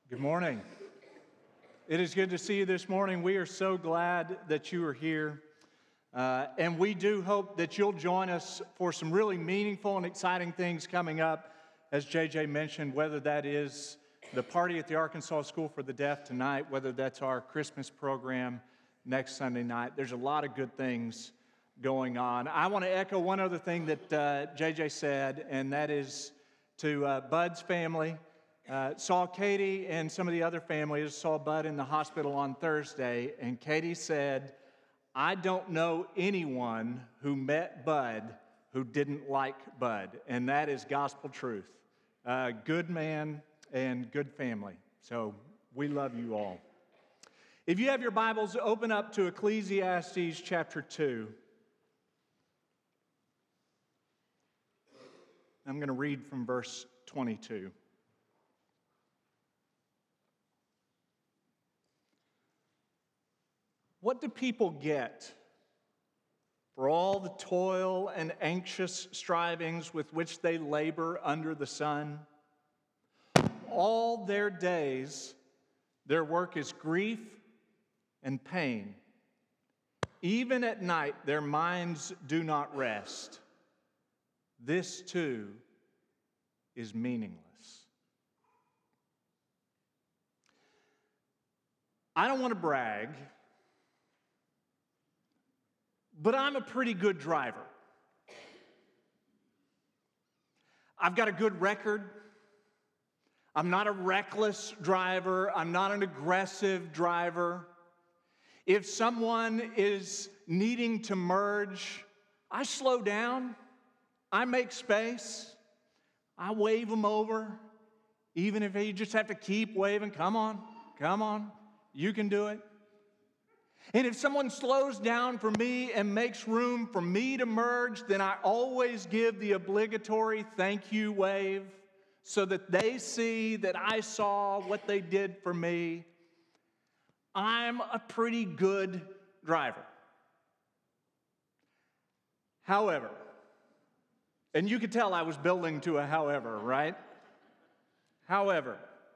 Good morning. It is good to see you this morning. We are so glad that you are here. And we do hope that you'll join us for some really meaningful and exciting things coming up, as JJ mentioned, whether that is the party at the Arkansas School for the Deaf tonight, whether that's our Christmas program next Sunday night. There's a lot of good things going on. I want to echo one other thing that JJ said, and that is to Bud's family. Saw Katie and some of the other families, saw Bud in the hospital on Thursday, and Katie said, I don't know anyone who met Bud who didn't like Bud, and that is gospel truth. Good man and good family, so we love you all. If you have your Bibles, open up to Ecclesiastes chapter 2. I'm going to read from verse 22. What do people get for all the toil and anxious strivings with which they labor under the sun? All their days, their work is grief and pain. Even at night, their minds do not rest. This too is meaningless. I don't want to brag, but I'm a pretty good driver. I've got a good record. I'm not a reckless driver. I'm not an aggressive driver. If someone is needing to merge, I slow down. I make space. I wave them over. Even if you just have to keep waving, come on, you can do it. And if someone slows down for me and makes room for me to merge, then I always give the obligatory thank you wave so that they see that I saw what they did for me. I'm a pretty good driver. However, and you could tell I was building to a however, right? However,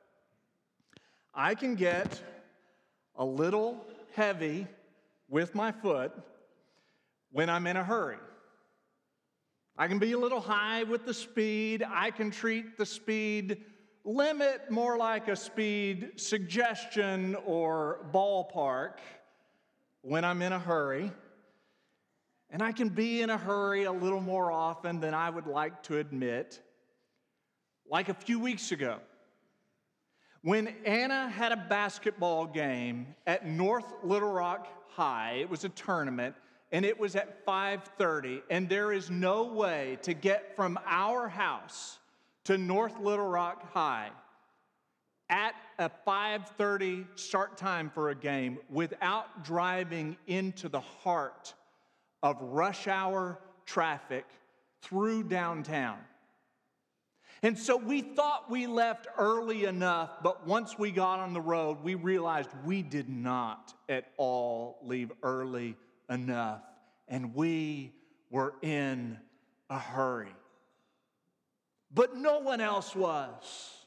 I can get a little heavy with my foot when I'm in a hurry. I can be a little high with the speed. I can treat the speed limit more like a speed suggestion or ballpark when I'm in a hurry. And I can be in a hurry a little more often than I would like to admit. Like a few weeks ago, when Anna had a basketball game at North Little Rock High. It was a tournament, and it was at 5:30, and there is no way to get from our house to North Little Rock High at a 5:30 start time for a game without driving into the heart of rush hour traffic through downtown. And so we thought we left early enough, but once we got on the road, we realized we did not at all leave early enough, and we were in a hurry. But no one else was.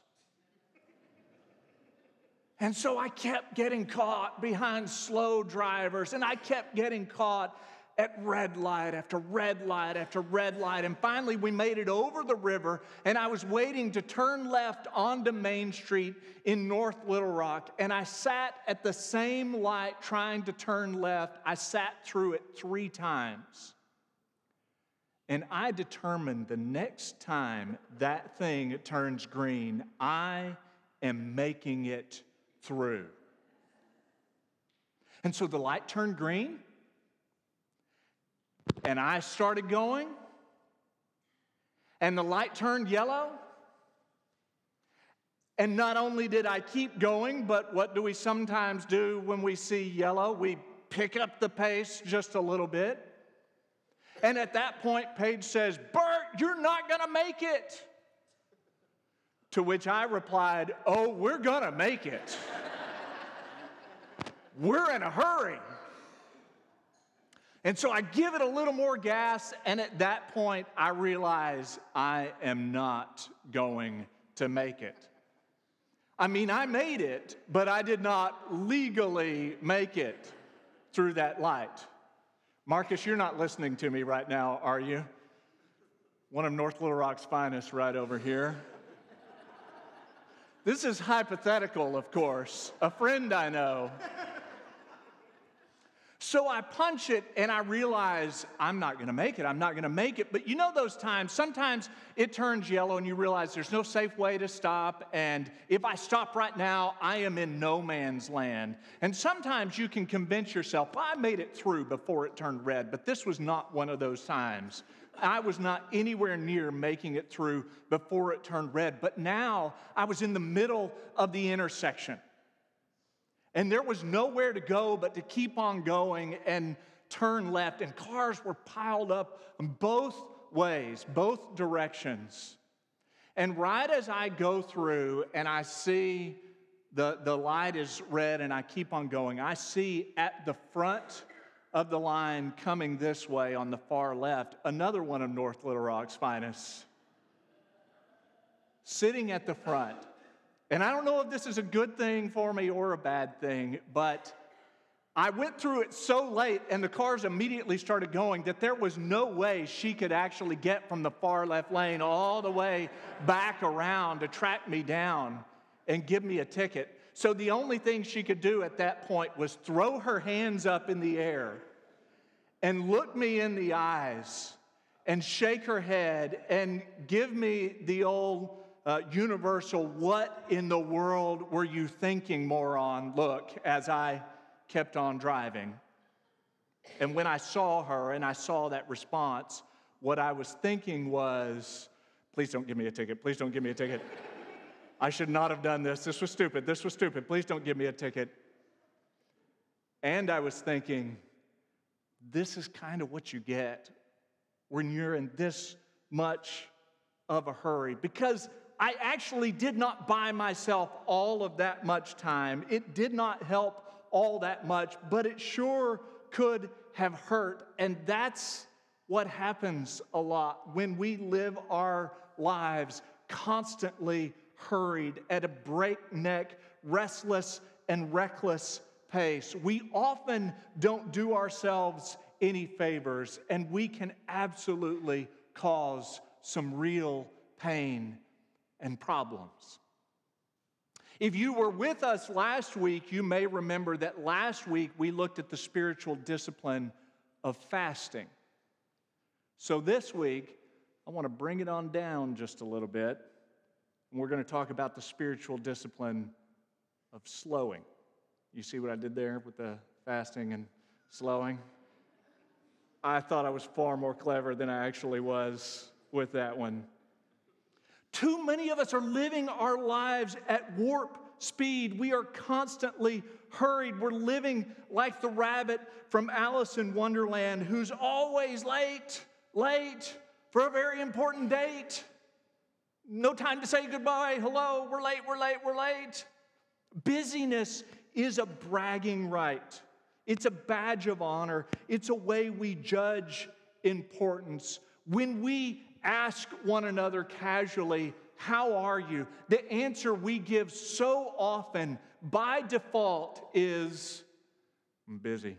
And so I kept getting caught behind slow drivers, and I kept getting caught at red light after red light after red light. And finally, we made it over the river, and I was waiting to turn left onto Main Street in North Little Rock. And I sat at the same light trying to turn left. I sat through it 3 times. And I determined the next time that thing turns green, I am making it through. And so the light turned green, and I started going, and the light turned yellow. And not only did I keep going, but what do we sometimes do when we see yellow? We pick up the pace just a little bit. And at that point, Paige says, "Bert, you're not going to make it." To which I replied, "Oh, we're going to make it. We're in a hurry." And so I give it a little more gas, and at that point, I realize I am not going to make it. I mean, I made it, but I did not legally make it through that light. Marcus, you're not listening to me right now, are you? One of North Little Rock's finest right over here. This is hypothetical, of course. A friend I know. So I punch it and I realize I'm not going to make it. I'm not going to make it. But you know those times, sometimes it turns yellow and you realize there's no safe way to stop. And if I stop right now, I am in no man's land. And sometimes you can convince yourself, well, I made it through before it turned red. But this was not one of those times. I was not anywhere near making it through before it turned red. But now I was in the middle of the intersection. And there was nowhere to go but to keep on going and turn left. And cars were piled up both ways, both directions. And right as I go through and I see the light is red and I keep on going, I see at the front of the line coming this way on the far left, another one of North Little Rock's finest, sitting at the front. And I don't know if this is a good thing for me or a bad thing, but I went through it so late and the cars immediately started going that there was no way she could actually get from the far left lane all the way back around to track me down and give me a ticket. So the only thing she could do at that point was throw her hands up in the air and look me in the eyes and shake her head and give me the old universal, what in the world were you thinking, moron, look, as I kept on driving. And when I saw her and I saw that response, what I was thinking was, please don't give me a ticket, please don't give me a ticket. I should not have done this. This was stupid. This was stupid. Please don't give me a ticket. And I was thinking, this is kind of what you get when you're in this much of a hurry. Because I actually did not buy myself all of that much time. It did not help all that much, but it sure could have hurt. And that's what happens a lot when we live our lives constantly hurried at a breakneck, restless, and reckless pace. We often don't do ourselves any favors, and we can absolutely cause some real pain and problems. If you were with us last week, you may remember that last week we looked at the spiritual discipline of fasting. So this week, I want to bring it on down just a little bit. And we're going to talk about the spiritual discipline of slowing. You see what I did there with the fasting and slowing? I thought I was far more clever than I actually was with that one. Too many of us are living our lives at warp speed. We are constantly hurried. We're living like the rabbit from Alice in Wonderland who's always late for a very important date. No time to say goodbye. Hello, we're late. Busyness is a bragging right. It's a badge of honor. It's a way we judge importance. When we ask one another casually, how are you? The answer we give so often by default is, I'm busy.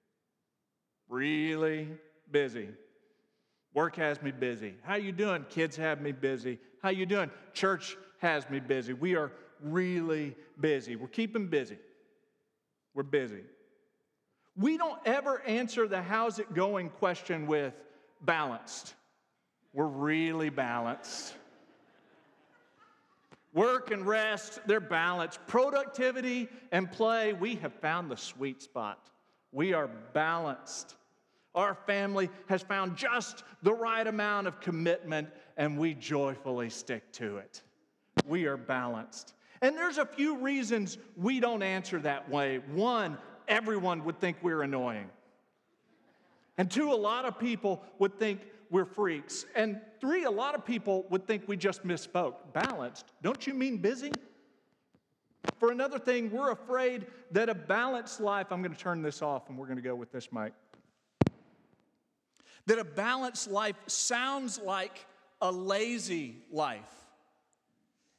Really busy. Work has me busy. How you doing? Kids have me busy. How you doing? Church has me busy. We are really busy. We're keeping busy. We're busy. We don't ever answer the how's it going question with balanced. We're really balanced. Work and rest, they're balanced. Productivity and play, we have found the sweet spot. We are balanced. Our family has found just the right amount of commitment, and we joyfully stick to it. We are balanced. And there's a few reasons we don't answer that way. One, everyone would think we're annoying. And two, a lot of people would think we're freaks. And three, a lot of people would think we just misspoke. Balanced, don't you mean busy? For another thing, we're afraid that a balanced life, I'm going to turn this off and we're going to go with this mic. That a balanced life sounds like a lazy life.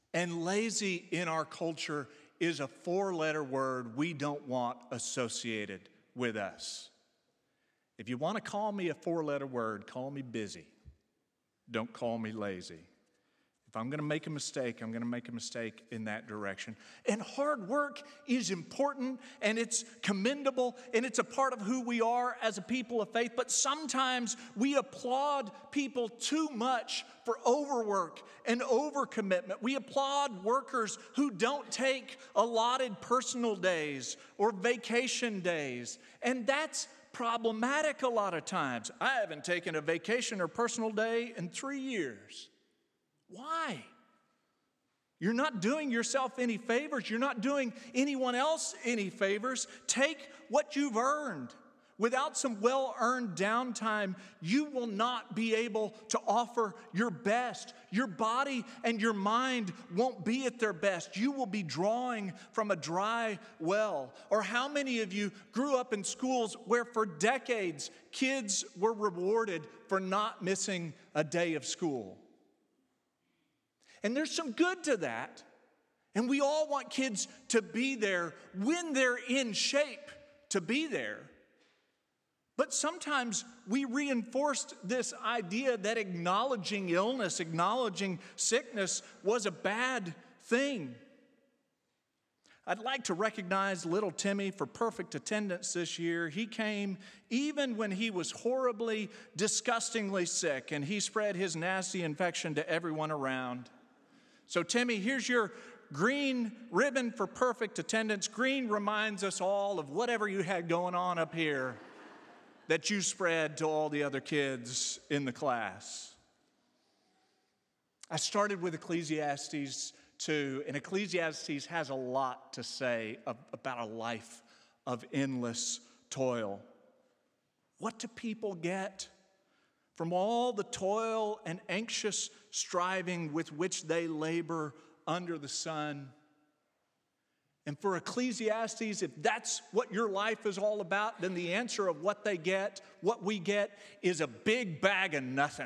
And lazy in our culture is a 4-letter word we don't want associated with us. If you want to call me a 4-letter word, call me busy. Don't call me lazy. If I'm going to make a mistake, I'm going to make a mistake in that direction. And hard work is important, and it's commendable, and it's a part of who we are as a people of faith. But sometimes we applaud people too much for overwork and overcommitment. We applaud workers who don't take allotted personal days or vacation days. And that's problematic a lot of times. I haven't taken a vacation or personal day in 3 years. Why? You're not doing yourself any favors. You're not doing anyone else any favors. Take what you've earned. Without some well-earned downtime, you will not be able to offer your best. Your body and your mind won't be at their best. You will be drawing from a dry well. Or how many of you grew up in schools where for decades kids were rewarded for not missing a day of school? And there's some good to that. And we all want kids to be there when they're in shape to be there. But sometimes we reinforced this idea that acknowledging illness, acknowledging sickness was a bad thing. I'd like to recognize little Timmy for perfect attendance this year. He came even when he was horribly, disgustingly sick, and he spread his nasty infection to everyone around. So Timmy, here's your green ribbon for perfect attendance. Green reminds us all of whatever you had going on up here that you spread to all the other kids in the class. I started with Ecclesiastes 2, and Ecclesiastes has a lot to say about a life of endless toil. What do people get from all the toil and anxious striving with which they labor under the sun? And for Ecclesiastes, if that's what your life is all about, then the answer of what they get, what we get, is a big bag of nothing.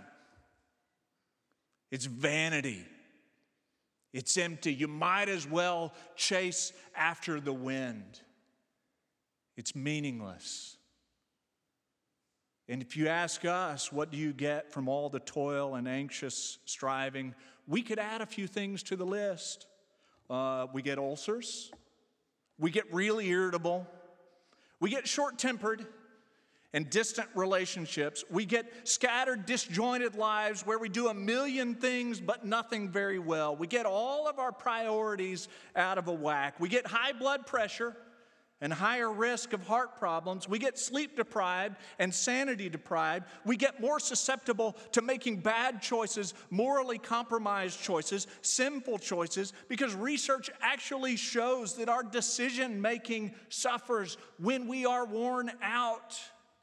It's vanity. It's empty. You might as well chase after the wind. It's meaningless. And if you ask us, what do you get from all the toil and anxious striving? We could add a few things to the list. We get ulcers. We get really irritable. We get short-tempered and distant relationships. We get scattered, disjointed lives where we do a million things but nothing very well. We get all of our priorities out of whack. We get high blood pressure and higher risk of heart problems. We get sleep deprived and sanity deprived. We get more susceptible to making bad choices, morally compromised choices, sinful choices, because research actually shows that our decision making suffers when we are worn out.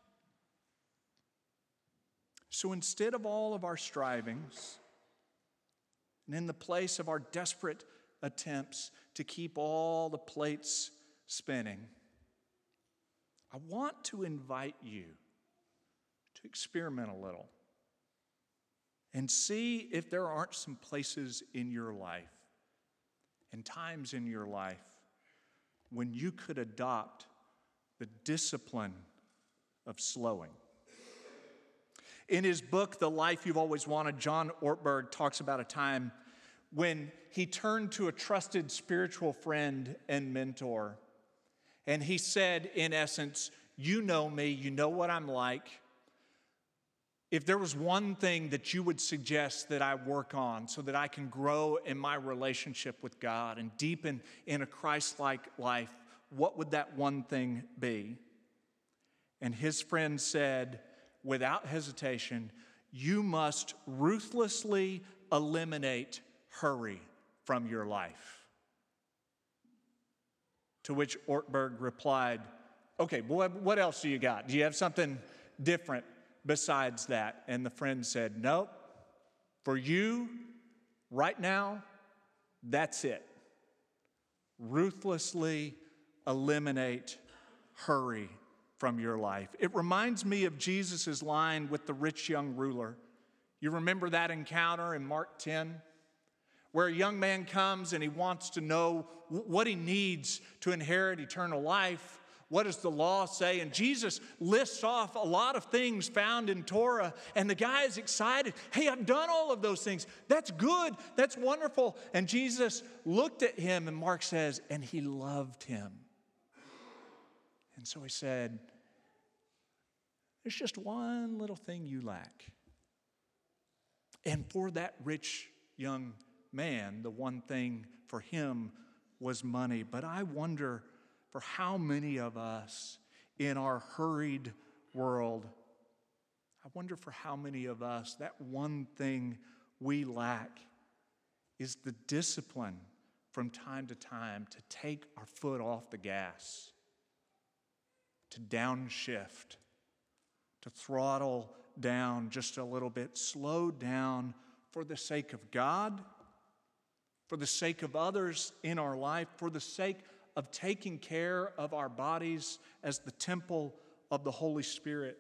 So instead of all of our strivings, and in the place of our desperate attempts to keep all the plates spinning, I want to invite you to experiment a little and see if there aren't some places in your life and times in your life when you could adopt the discipline of slowing. In his book, The Life You've Always Wanted, John Ortberg talks about a time when he turned to a trusted spiritual friend and mentor. And he said, in essence, you know me, you know what I'm like. If there was one thing that you would suggest that I work on so that I can grow in my relationship with God and deepen in a Christ-like life, what would that one thing be? And his friend said, without hesitation, you must ruthlessly eliminate hurry from your life. To which Ortberg replied, okay, what else do you got? Do you have something different besides that? And the friend said, nope, for you, right now, that's it. Ruthlessly eliminate hurry from your life. It reminds me of Jesus' line with the rich young ruler. You remember that encounter in Mark 10? where a young man comes and he wants to know what he needs to inherit eternal life. What does the law say? And Jesus lists off a lot of things found in Torah, and the guy is excited. Hey, I've done all of those things. That's good. That's wonderful. And Jesus looked at him, and Mark says, and he loved him. And so he said, there's just one little thing you lack. And for that rich young man, the one thing for him was money. But I wonder for how many of us in our hurried world, I wonder for how many of us that one thing we lack is the discipline from time to time to take our foot off the gas, to downshift, to throttle down just a little bit, slow down for the sake of God, for the sake of others in our life, for the sake of taking care of our bodies as the temple of the Holy Spirit.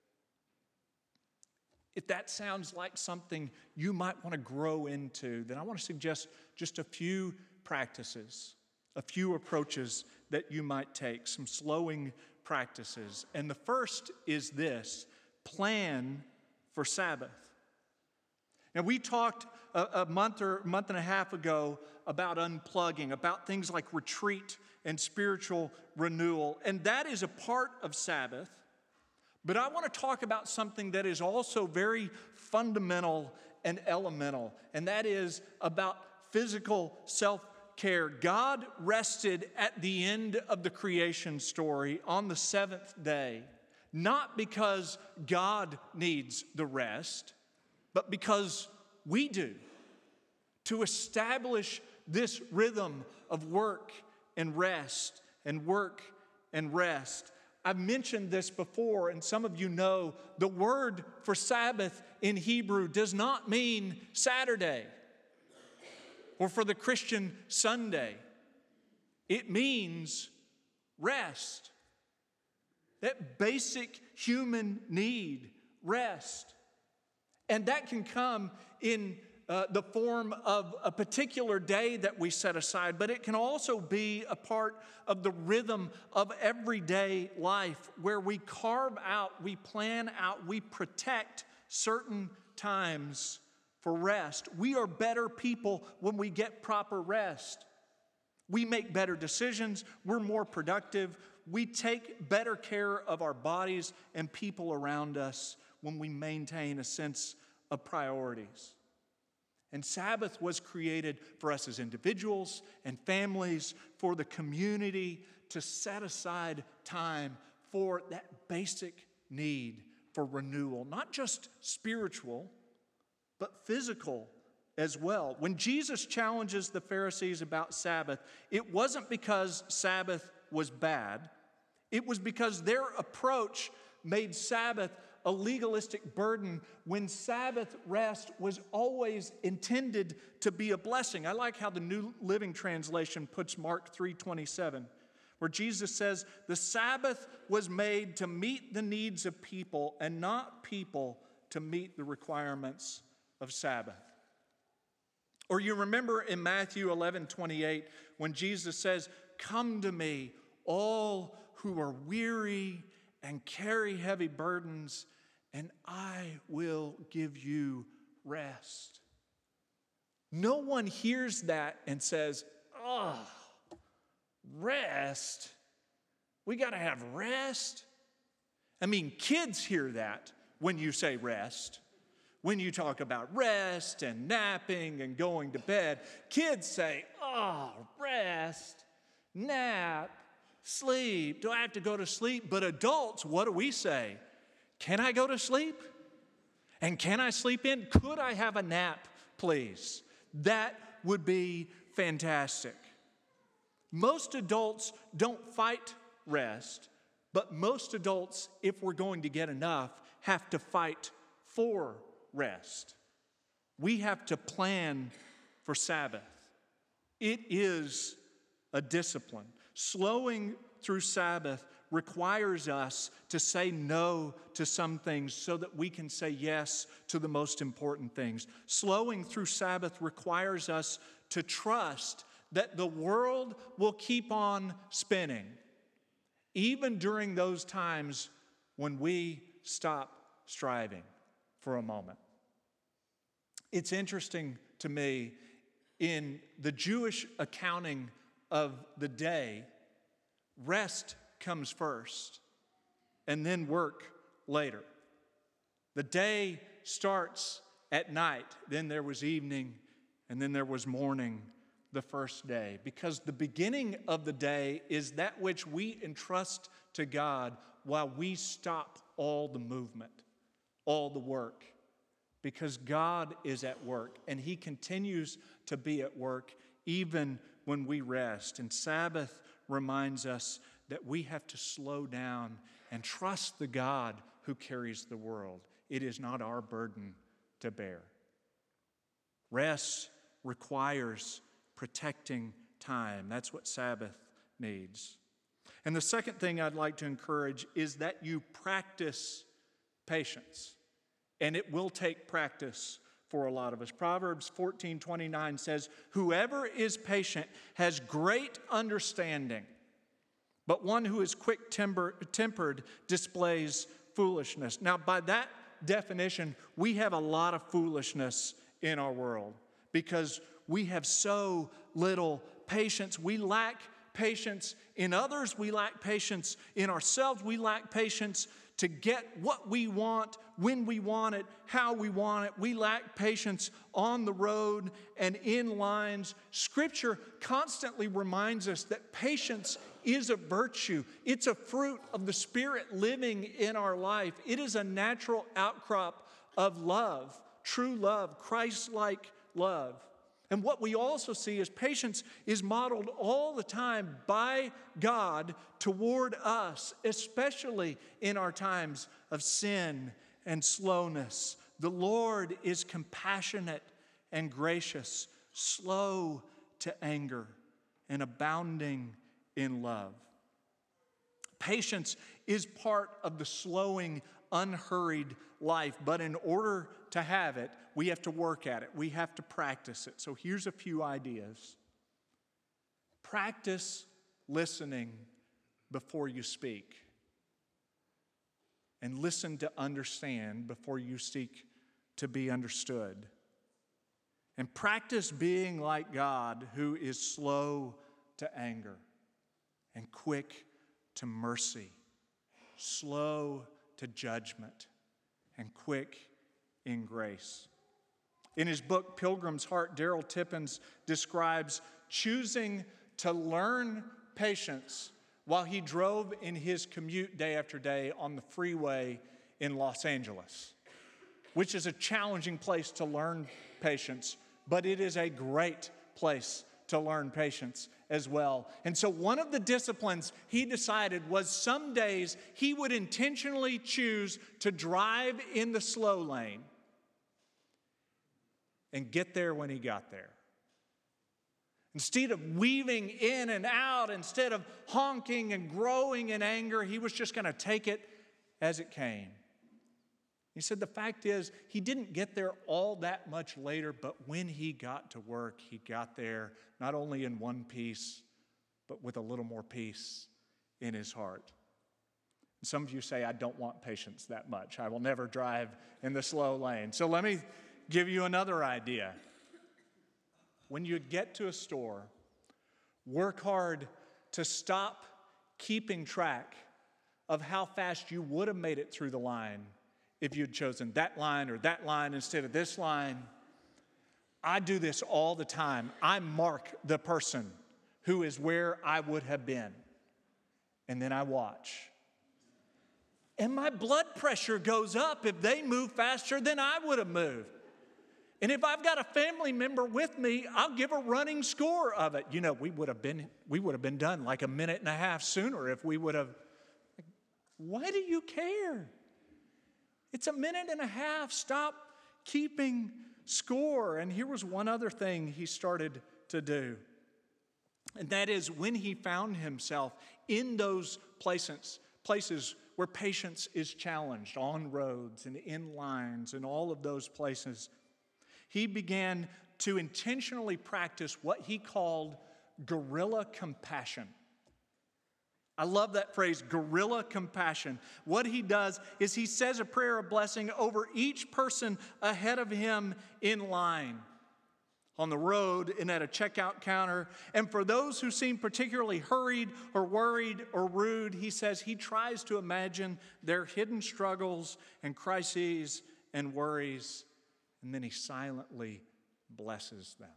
If that sounds like something you might want to grow into, then I want to suggest just a few practices, a few approaches that you might take, some slowing practices. And the first is this: plan for Sabbath. Now, we talked a month and a half ago about unplugging, about things like retreat and spiritual renewal, and that is a part of Sabbath. But I want to talk about something that is also very fundamental and elemental, and that is about physical self-care. God rested at the end of the creation story on the seventh day, not because God needs the rest, but because we do, to establish this rhythm of work and rest and work and rest. I've mentioned this before, and some of you know the word for Sabbath in Hebrew does not mean Saturday or for the Christian Sunday. It means rest. That basic human need, rest. And that can come in the form of a particular day that we set aside, but it can also be a part of the rhythm of everyday life where we carve out, we plan out, we protect certain times for rest. We are better people when we get proper rest. We make better decisions, we're more productive, we take better care of our bodies and people around us when we maintain a sense of priorities. And Sabbath was created for us as individuals and families, for the community to set aside time for that basic need for renewal, not just spiritual, but physical as well. When Jesus challenges the Pharisees about Sabbath, it wasn't because Sabbath was bad. It was because their approach made Sabbath a legalistic burden when Sabbath rest was always intended to be a blessing. I like how the New Living Translation puts Mark 3:27, where Jesus says, "The Sabbath was made to meet the needs of people and not people to meet the requirements of Sabbath." Or you remember in Matthew 11:28 when Jesus says, "Come to me, all who are weary and carry heavy burdens, and I will give you rest." No one hears that and says, "Oh, rest? We got to have rest?" I mean, kids hear that when you say rest. When you talk about rest and napping and going to bed, kids say, "Oh, rest, nap, sleep. Do I have to go to sleep?" But adults, what do we say? Can I go to sleep? And can I sleep in? Could I have a nap, please? That would be fantastic. Most adults don't fight rest, but most adults, if we're going to get enough, have to fight for rest. We have to plan for Sabbath. It is a discipline. Slowing through Sabbath requires us to say no to some things so that we can say yes to the most important things. Slowing through Sabbath requires us to trust that the world will keep on spinning, even during those times when we stop striving for a moment. It's interesting to me, in the Jewish accounting of the day, rest comes first and then work later. The day starts at night, then there was evening, and then there was morning the first day. Because the beginning of the day is that which we entrust to God while we stop all the movement, all the work. Because God is at work, and He continues to be at work even when we rest. And Sabbath reminds us that we have to slow down and trust the God who carries the world. It is not our burden to bear. Rest requires protecting time. That's what Sabbath needs. And the second thing I'd like to encourage is that you practice patience. And it will take practice for a lot of us. Proverbs 14:29 says, "Whoever is patient has great understanding, but one who is quick-tempered displays foolishness." Now, by that definition, we have a lot of foolishness in our world because we have so little patience. We lack patience in others. We lack patience in ourselves. We lack patience to get what we want, when we want it, how we want it. We lack patience on the road and in lines. Scripture constantly reminds us that patience is a virtue. It's a fruit of the Spirit living in our life. It is a natural outcrop of love, true love, Christ-like love. And what we also see is patience is modeled all the time by God toward us, especially in our times of sin and slowness. The Lord is compassionate and gracious, slow to anger, and abounding in love. Patience is part of the slowing, unhurried life, but in order to have it, we have to work at it. We have to practice it. So here's a few ideas. Practice listening before you speak. And listen to understand before you seek to be understood. And practice being like God, who is slow to anger and quick to mercy, slow to judgment, and quick in grace. In his book, Pilgrim's Heart, Daryl Tippins describes choosing to learn patience while he drove in his commute day after day on the freeway in Los Angeles, which is a challenging place to learn patience, but it is a great place to learn patience as well. And so one of the disciplines he decided was some days he would intentionally choose to drive in the slow lane and get there when he got there. Instead of weaving in and out, instead of honking and growing in anger, he was just going to take it as it came. He said the fact is, he didn't get there all that much later, but when he got to work, he got there not only in one piece, but with a little more peace in his heart. And some of you say, I don't want patience that much. I will never drive in the slow lane. So let me give you another idea. When you get to a store, work hard to stop keeping track of how fast you would have made it through the line if you'd chosen that line or that line instead of this line. I do this all the time. I mark the person who is where I would have been, and then I watch. And my blood pressure goes up if they move faster than I would have moved. And if I've got a family member with me, I'll give a running score of it. You know, we would have been done like a minute and a half sooner if we would have. Why do you care? It's a minute and a half. Stop keeping score. And here was one other thing he started to do. And that is when he found himself in those places where patience is challenged, on roads and in lines and all of those places, he began to intentionally practice what he called guerrilla compassion. I love that phrase, guerrilla compassion. What he does is he says a prayer of blessing over each person ahead of him in line, on the road and at a checkout counter. And for those who seem particularly hurried or worried or rude, he says he tries to imagine their hidden struggles and crises and worries, and then he silently blesses them.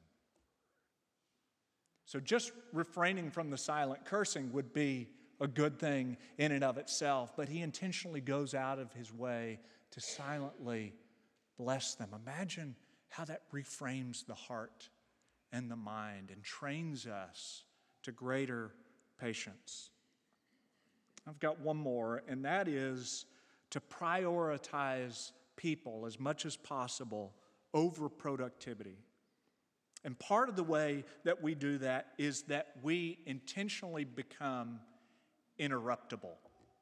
So just refraining from the silent cursing would be a good thing in and of itself, but he intentionally goes out of his way to silently bless them. Imagine how that reframes the heart and the mind and trains us to greater patience. I've got one more, and that is to prioritize people as much as possible over productivity. And part of the way that we do that is that we intentionally become interruptible.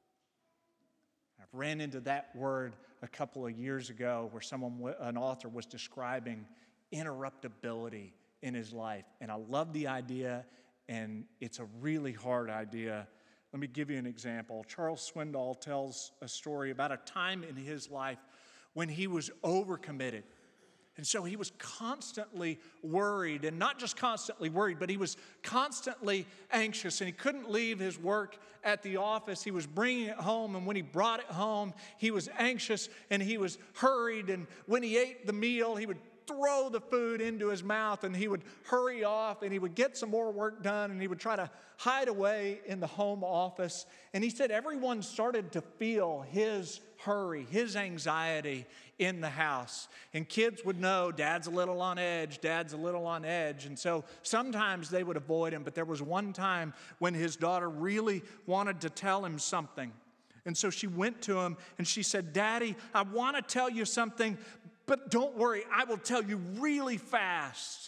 I've ran into that word a couple of years ago where an author was describing interruptibility in his life. And I love the idea, and it's a really hard idea. Let me give you an example. Charles Swindoll tells a story about a time in his life when he was overcommitted. And so he was constantly worried, and not just constantly worried, but he was constantly anxious, and he couldn't leave his work at the office. He was bringing it home, and when he brought it home, he was anxious and he was hurried, and when he ate the meal, he would throw the food into his mouth, and he would hurry off, and he would get some more work done, and he would try to hide away in the home office. And he said everyone started to feel his hurry, his anxiety in the house. And kids would know Dad's a little on edge, Dad's a little on edge. And so sometimes they would avoid him, but there was one time when his daughter really wanted to tell him something. And so she went to him and she said, "Daddy, I want to tell you something, but don't worry, I will tell you really fast."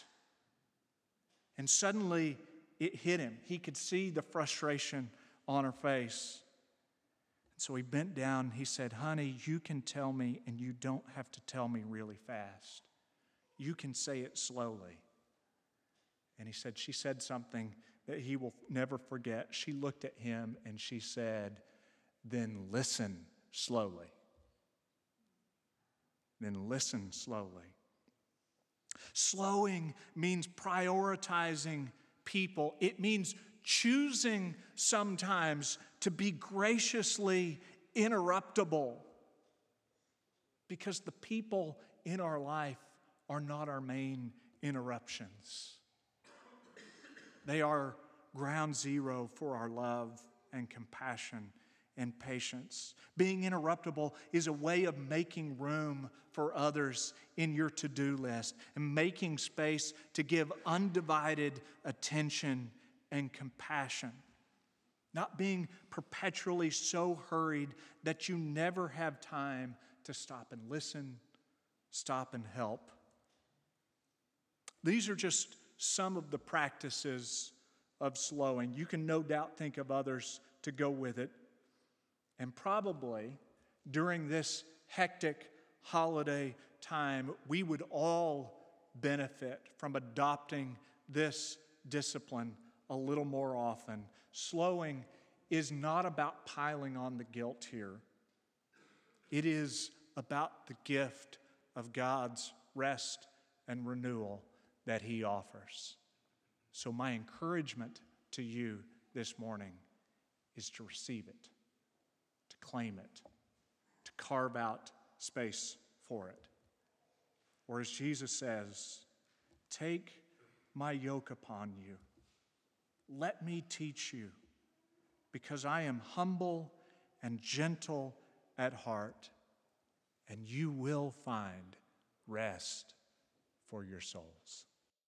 And suddenly it hit him. He could see the frustration on her face. So he bent down, he said, "Honey, you can tell me, and you don't have to tell me really fast. You can say it slowly." And she said something that he will never forget. She looked at him and she said, "Then listen slowly." Then listen slowly. Slowing means prioritizing people. It means choosing sometimes to be graciously interruptible, because the people in our life are not our main interruptions. They are ground zero for our love and compassion and patience. Being interruptible is a way of making room for others in your to-do list and making space to give undivided attention and compassion. Not being perpetually so hurried that you never have time to stop and listen, stop and help. These are just some of the practices of slowing. You can no doubt think of others to go with it. And probably during this hectic holiday time, we would all benefit from adopting this discipline a little more often. Slowing is not about piling on the guilt here. It is about the gift of God's rest and renewal that He offers. So my encouragement to you this morning is to receive it, to claim it, to carve out space for it. Or as Jesus says, "Take my yoke upon you. Let me teach you, because I am humble and gentle at heart, and you will find rest for your souls."